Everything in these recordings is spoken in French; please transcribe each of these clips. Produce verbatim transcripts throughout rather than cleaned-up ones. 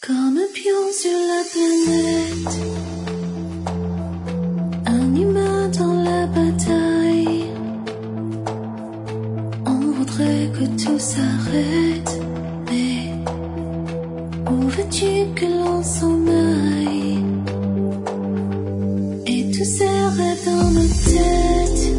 Comme un pion sur la planète, un humain dans la bataille. On voudrait que tout s'arrête, mais où veux-tu que l'on s'en aille? Et tous ces rêves dans nos têtes,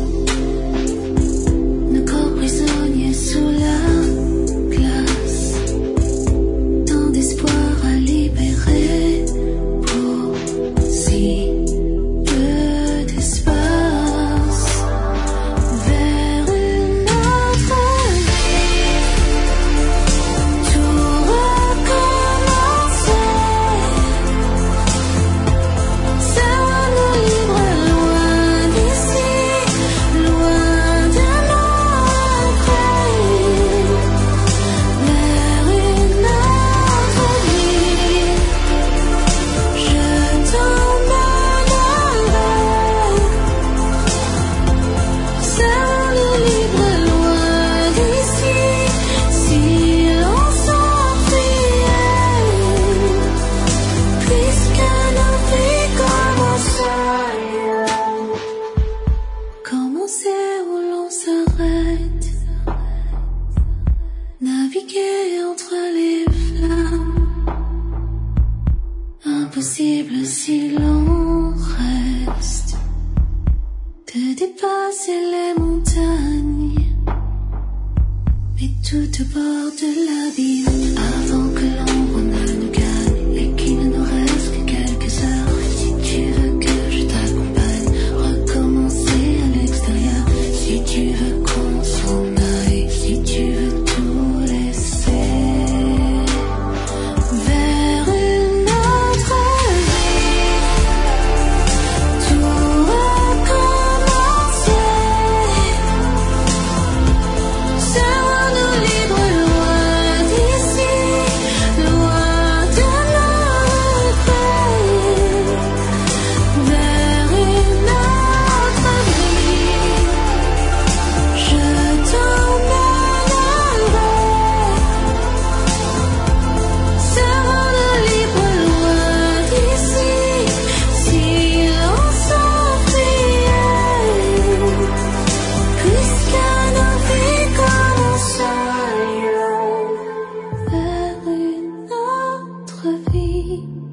nos corps prisonniers sous la glace, tant d'espoir à libérer pour si peu d'espace vers une autre vie. Tout recommencer, serre-nous libres loin d'ici, loin de notre vie, vers une autre vie. Je t'emmènerai, serre-nous libres loin d'ici, si l'on s'enfuyait, puisque nos vies commencent ailleurs. Commencer où l'on s'arrête, naviguer entre les flammes, impossible si l'on reste de dépasser les montagnes, mais tout au bord de l'abîme, avant que l'ombre ne nous gagne et qu'il ne nous reste que quelques heures. Si tu veux que je t'accompagne, recommencer à l'extérieur. Si tu veux qu'on s'en aille, si tu veux tout laisser vers une autre vie, tout recommencer, serre-nous libres loin d'ici, loin de notre pays, vers une autre vie. Je t'emmènerai, serre-nous libres loin d'ici, si l'on s'enfuyait, puisque nos vies commencent ailleurs, vers une autre vie.